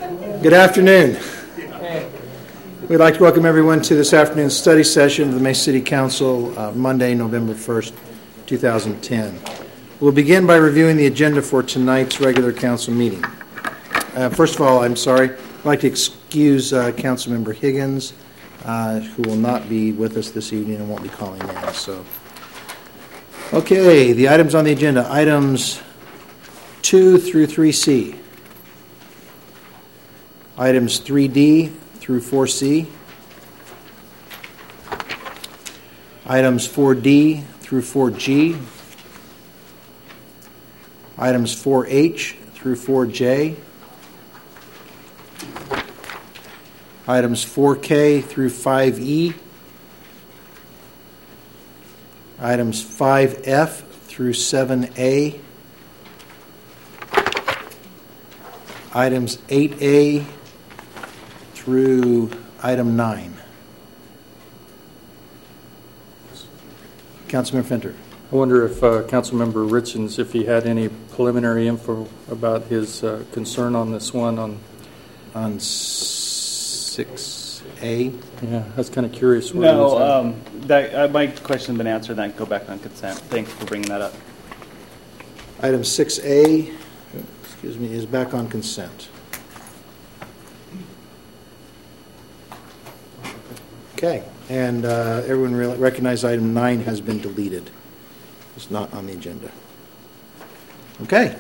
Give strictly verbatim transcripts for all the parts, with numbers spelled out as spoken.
Good afternoon. We'd like to welcome everyone to this afternoon's study session of the Mesa City Council, uh, Monday, November first, two thousand ten. We'll begin by reviewing the agenda for tonight's regular council meeting. Uh, first of all, I'm sorry. I'd like to excuse uh, Councilmember Higgins, uh, who will not be with us this evening and won't be calling in. So, okay, the items on the agenda, items two through three C. Items three D through four C. Items four D through four G. Items four H through four J. Items four K through five E. Items five F through seven A. Items eight A through item nine. Councilmember Fenter. I wonder if uh, Councilmember Richens, if he had any preliminary info about his uh, concern on this one on on six A. Yeah, I was kind of curious. Where no, um, that uh, my question has been answered. Then go back on consent. Thanks for bringing that up. Item six A, excuse me, is back on consent. Okay, and uh, everyone re- recognize item nine has been deleted. It's not on the agenda. Okay.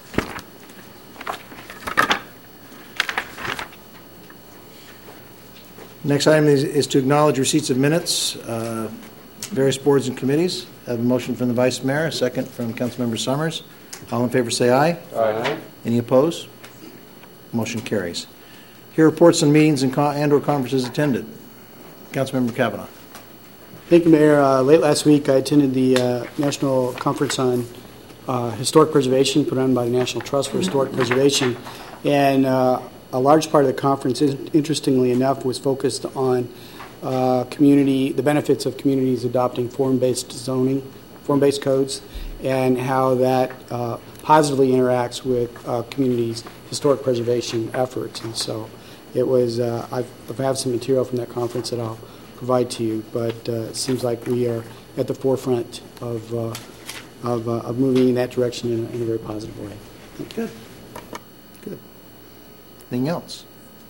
Next item is, is to acknowledge receipts of minutes, uh, various boards and committees. I have a motion from the Vice Mayor, a second from Councilmember Summers. All in favor say aye. Aye. Any opposed? Motion carries. Here are reports on meetings and, con- and or conferences attended. Councilmember Kavanaugh. Thank you, Mayor. Uh, late last week, I attended the uh, National Conference on uh, Historic Preservation put on by the National Trust for Historic Preservation. And uh, a large part of the conference, interestingly enough, was focused on uh, community, the benefits of communities adopting form-based zoning, form-based codes, and how that uh, positively interacts with uh, communities' historic preservation efforts. And so it was, uh, I've, I've had some material from that conference that I'll provide to you, but uh, it seems like we are at the forefront of uh, of, uh, of moving in that direction in a, in a very positive way. Good. Good. Anything else?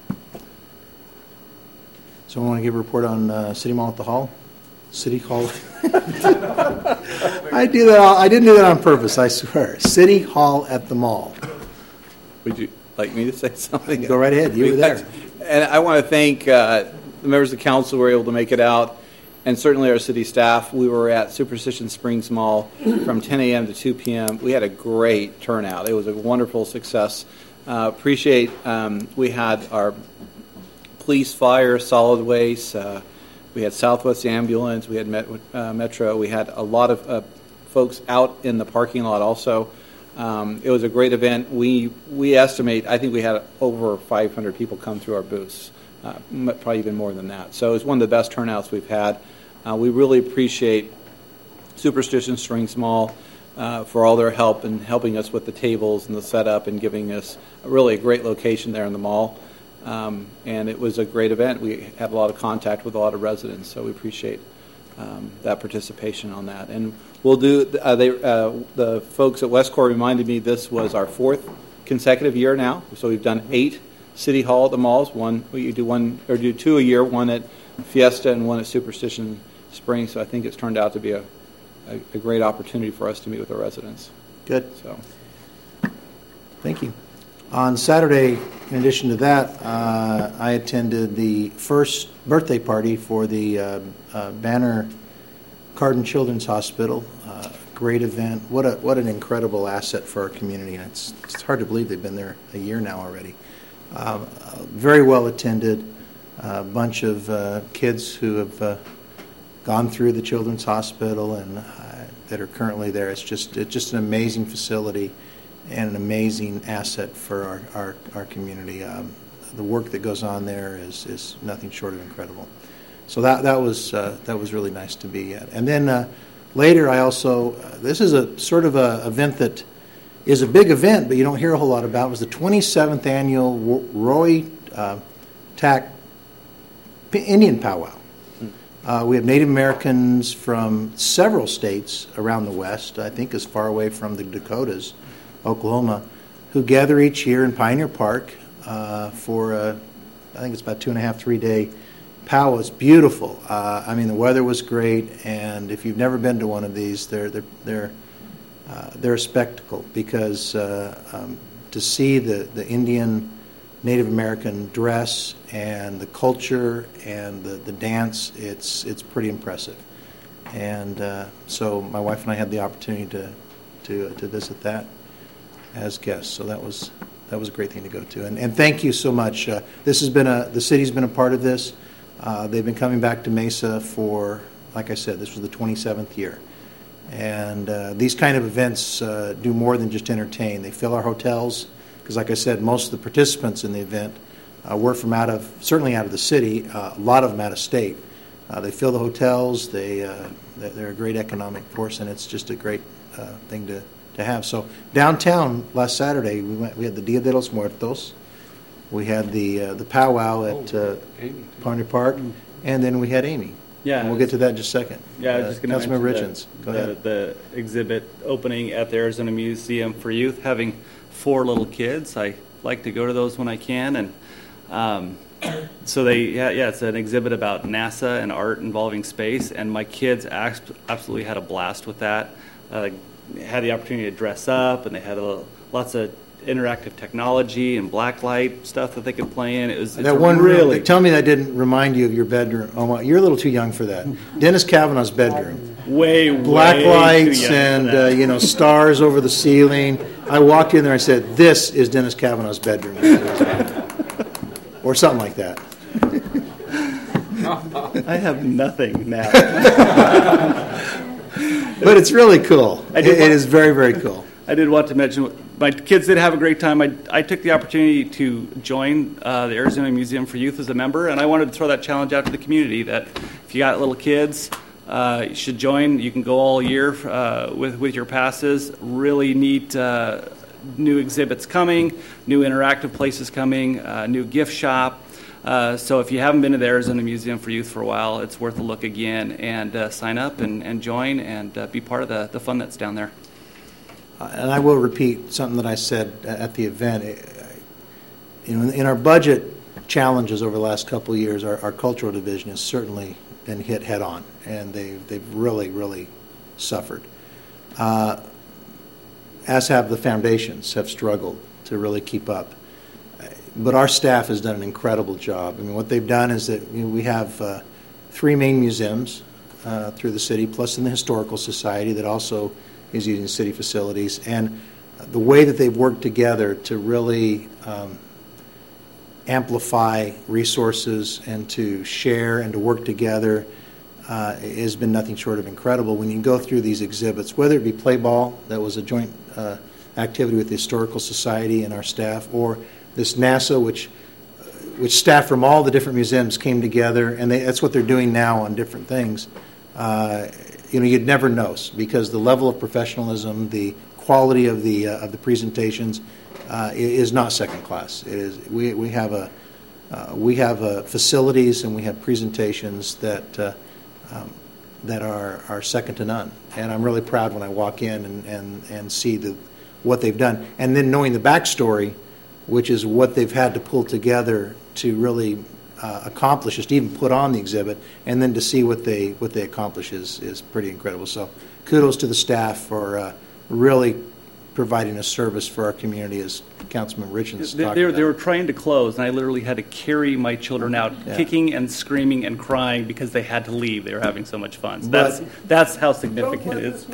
Someone want to give a report on uh, City Mall at the Hall? City Hall. I do that. I didn't do that on purpose. I swear. City Hall at the mall. Would you like me to say something? Go right ahead. You were there. And I want to thank uh, the members of the council who were able to make it out, and certainly our city staff. We were at Superstition Springs Mall from ten a.m. to two p.m. We had a great turnout. It was a wonderful success. Uh, appreciate um, we had our police, fire, solid waste. Uh, we had Southwest Ambulance. We had Met, uh, Metro. We had a lot of uh, folks out in the parking lot also. Um, it was a great event. We we estimate, I think we had over five hundred people come through our booths, uh, probably even more than that. So it's one of the best turnouts we've had. Uh, we really appreciate Superstition Springs Mall uh, for all their help in helping us with the tables and the setup and giving us a really a great location there in the mall. Um, and it was a great event. We had a lot of contact with a lot of residents, so we appreciate um, that participation on that. And we'll do. Uh, they, uh, the folks at Westcor reminded me this was our fourth consecutive year now. So we've done eight City Hall at the malls. One we do one or do two a year. One at Fiesta and one at Superstition Springs. So I think it's turned out to be a, a, a great opportunity for us to meet with our residents. Good. So, thank you. On Saturday, in addition to that, uh, I attended the first birthday party for the uh, uh, Banner Carden Children's Hospital. Uh, great event. What a what an incredible asset for our community. And it's it's hard to believe they've been there a year now already. Uh, uh, very well attended. A bunch of uh, kids who have uh, gone through the Children's Hospital and uh, that are currently there. It's just it's just an amazing facility and an amazing asset for our, our, our community. Um, the work that goes on there is, is nothing short of incredible. So that that was uh, that was really nice to be at. And then uh, later, I also uh, this is a sort of a event that is a big event, but you don't hear a whole lot about, was the twenty-seventh annual Roy uh, Tack Indian Powwow. Uh, we have Native Americans from several states around the West, I think as far away from the Dakotas, Oklahoma, who gather each year in Pioneer Park uh, for, a, I think it's about two and a half, three day powwow. It's beautiful. Uh, I mean, the weather was great, and if you've never been to one of these, they're they're they're uh, they're a spectacle because uh, um, to see the the Indian Native American dress and the culture and the, the dance, it's it's pretty impressive. And uh, so my wife and I had the opportunity to to to visit that as guests. So that was that was a great thing to go to. And and thank you so much. Uh, this has been a the city's been a part of this. Uh, they've been coming back to Mesa for, like I said, this was the twenty-seventh year. And uh, these kind of events uh, do more than just entertain. They fill our hotels. Because, like I said, most of the participants in the event uh, were from out of, certainly out of the city, uh, a lot of them out of state. Uh, they fill the hotels, they, uh, they're a great economic force, and it's just a great uh, thing to, to have. So downtown last Saturday, we went. We had the Dia de los Muertos, we had the uh, the powwow at uh, Pioneer Park, and then we had Amy. Yeah, and we'll get to that in just a second. Yeah, I was uh, just going to Councilmember mention Richens, the, go the, ahead. the exhibit opening at the Arizona Museum for Youth, having four little kids. I like to go to those when I can, and um, so they, yeah, yeah, it's an exhibit about NASA and art involving space, and my kids absolutely had a blast with that. Uh, had the opportunity to dress up, and they had a little, lots of interactive technology and blacklight stuff that they could play in. It was That one really. Tell me that didn't remind you of your bedroom. Oh, well, you're a little too young for that. Dennis Kavanaugh's bedroom. Way, Black way lights too young and for that. uh, you know stars over the ceiling. I walked in there and said, "This is Dennis Kavanaugh's bedroom," or something like that. I have nothing now. But it's really cool. I It, did it want- is very, very cool. I did want to mention, my kids did have a great time. I, I took the opportunity to join uh, the Arizona Museum for Youth as a member, and I wanted to throw that challenge out to the community that if you got little kids, uh, you should join. You can go all year uh, with, with your passes. Really neat uh, new exhibits coming, new interactive places coming, uh, new gift shop. Uh, so if you haven't been to the Arizona Museum for Youth for a while, it's worth a look again, and uh, sign up and, and join and uh, be part of the, the fun that's down there. Uh, and I will repeat something that I said at the event. You know, in our budget challenges over the last couple of years, our, our cultural division has certainly been hit head on, and they they've really, really suffered. Uh, as have the foundations have struggled to really keep up. But our staff has done an incredible job. I mean, what they've done is that you know, we have uh, three main museums uh, through the city, plus in the Historical Society that also is using city facilities. And the way that they've worked together to really um, amplify resources and to share and to work together uh, has been nothing short of incredible. When you go through these exhibits, whether it be Play Ball, that was a joint uh, activity with the Historical Society and our staff, or this NASA, which which staff from all the different museums came together, and they, that's what they're doing now on different things. Uh, you know, you'd never know because the level of professionalism, the quality of the uh, of the presentations uh, is not second class. It is. We we have a uh, we have uh, facilities and we have presentations that uh, um, that are are second to none. And I'm really proud when I walk in and and, and see the what they've done, and then knowing the backstory, which is what they've had to pull together to really uh, accomplish, just even put on the exhibit, and then to see what they what they accomplish is, is pretty incredible. So kudos to the staff for uh, really providing a service for our community, as Councilman Richens They, talked they, were, about. they were trying to close, and I literally had to carry my children out, Yeah. kicking and screaming and crying because they had to leave. They were having so much fun. So But- that's that's how significant it is.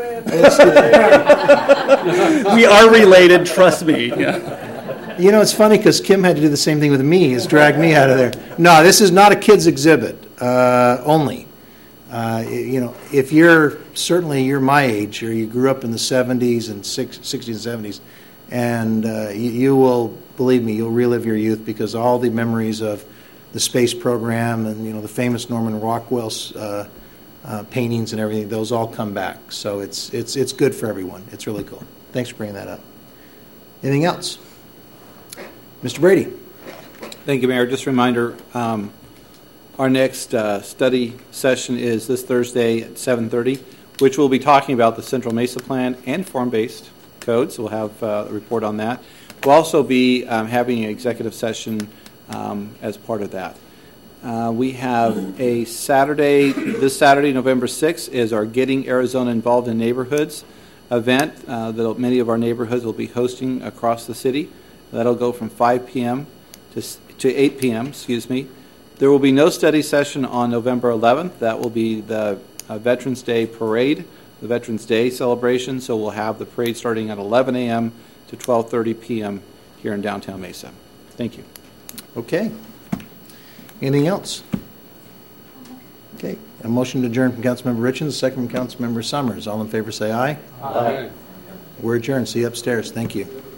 We are related, trust me. Yeah. You know, it's funny because Kim had to do the same thing with me, is drag me out of there. No, this is not a kids exhibit uh, only. Uh, you know, if you're, certainly you're my age, or you grew up in the seventies and sixties and seventies, and uh, you, you will, believe me, you'll relive your youth because all the memories of the space program and, you know, the famous Norman Rockwell's uh, uh, paintings and everything, those all come back. So it's, it's, it's good for everyone. It's really cool. Thanks for bringing that up. Anything else? Mister Brady. Thank you, Mayor. Just a reminder, um, our next uh, study session is this Thursday at seven thirty, which we'll be talking about the Central Mesa Plan and form-based codes. We'll have uh, a report on that. We'll also be um, having an executive session um, as part of that. Uh, we have a Saturday, this Saturday, November sixth, is our Getting Arizona Involved in Neighborhoods event uh, that many of our neighborhoods will be hosting across the city. That'll go from five p.m. to, to eight p.m., excuse me. There will be no study session on November eleventh. That will be the uh, Veterans Day Parade, the Veterans Day celebration. So we'll have the parade starting at eleven a.m. to twelve thirty p.m. here in downtown Mesa. Thank you. Okay. Anything else? Okay. A motion to adjourn from Councilmember Richens, second from Councilmember Summers. All in favor say aye. Aye. We're adjourned. See you upstairs. Thank you.